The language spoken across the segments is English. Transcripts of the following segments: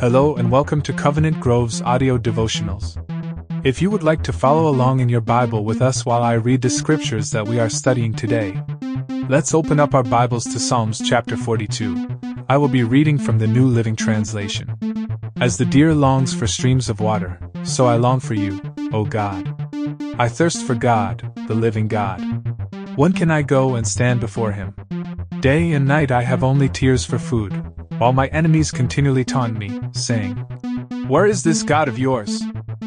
Hello and welcome to Covenant Grove's audio devotionals. If you would like to follow along in your Bible with us while I read the scriptures that we are studying today, let's open up our Bibles to Psalms chapter 42. I will be reading from the New Living Translation. As the deer longs for streams of water, so I long for you, O God. I thirst for God, the living God. When can I go and stand before Him? Day and night I have only tears for food, while my enemies continually taunt me, saying, "Where is this God of yours?"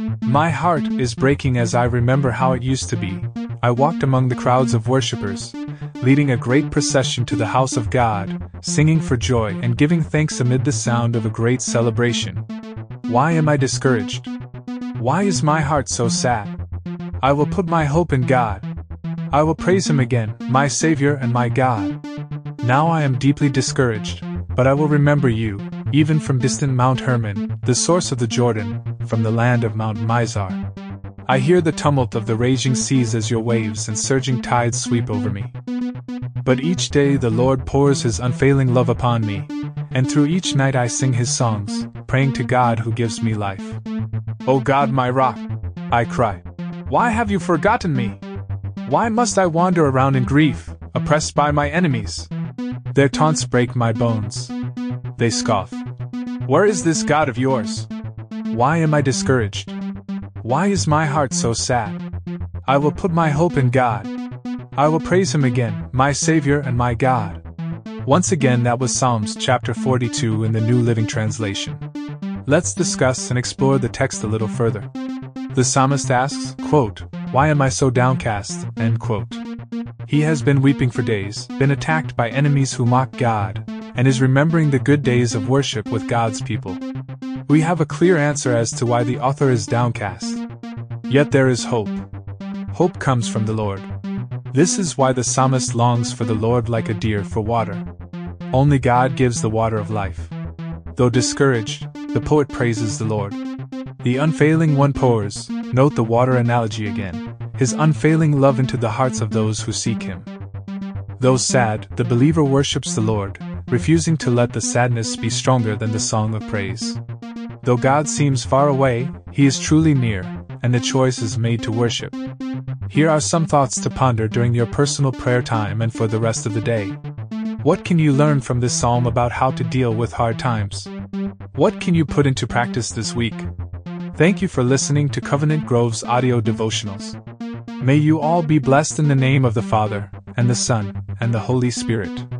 My heart is breaking as I remember how it used to be. I walked among the crowds of worshippers, leading a great procession to the house of God, singing for joy and giving thanks amid the sound of a great celebration. Why am I discouraged? Why is my heart so sad? I will put my hope in God. I will praise Him again, my Savior and my God. Now I am deeply discouraged, but I will remember you, even from distant Mount Hermon, the source of the Jordan, from the land of Mount Mizar. I hear the tumult of the raging seas as your waves and surging tides sweep over me. But each day the Lord pours His unfailing love upon me, and through each night I sing His songs, praying to God who gives me life. O God, my rock, I cry, why have you forgotten me? Why must I wander around in grief, oppressed by my enemies? Their taunts break my bones. They scoff. Where is this God of yours? Why am I discouraged? Why is my heart so sad? I will put my hope in God. I will praise Him again, my Savior and my God. Once again, that was Psalms chapter 42 in the New Living Translation. Let's discuss and explore the text a little further. The psalmist asks, quote, "Why am I so downcast?" End quote. He has been weeping for days, been attacked by enemies who mock God, and is remembering the good days of worship with God's people. We have a clear answer as to why the author is downcast. Yet there is hope. Hope comes from the Lord. This is why the psalmist longs for the Lord like a deer for water. Only God gives the water of life. Though discouraged, the poet praises the Lord. The unfailing one pours, note the water analogy again, His unfailing love into the hearts of those who seek Him. Though sad, the believer worships the Lord, refusing to let the sadness be stronger than the song of praise. Though God seems far away, He is truly near, and the choice is made to worship. Here are some thoughts to ponder during your personal prayer time and for the rest of the day. What can you learn from this psalm about how to deal with hard times? What can you put into practice this week? Thank you for listening to Covenant Grove's audio devotionals. May you all be blessed in the name of the Father, and the Son, and the Holy Spirit.